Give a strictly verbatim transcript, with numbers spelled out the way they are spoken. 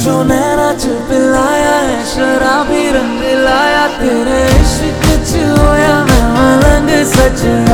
जो नैना च पिलाया है शराबी रंग लाया तेरे इश्क च होया मैं मलंग सजना।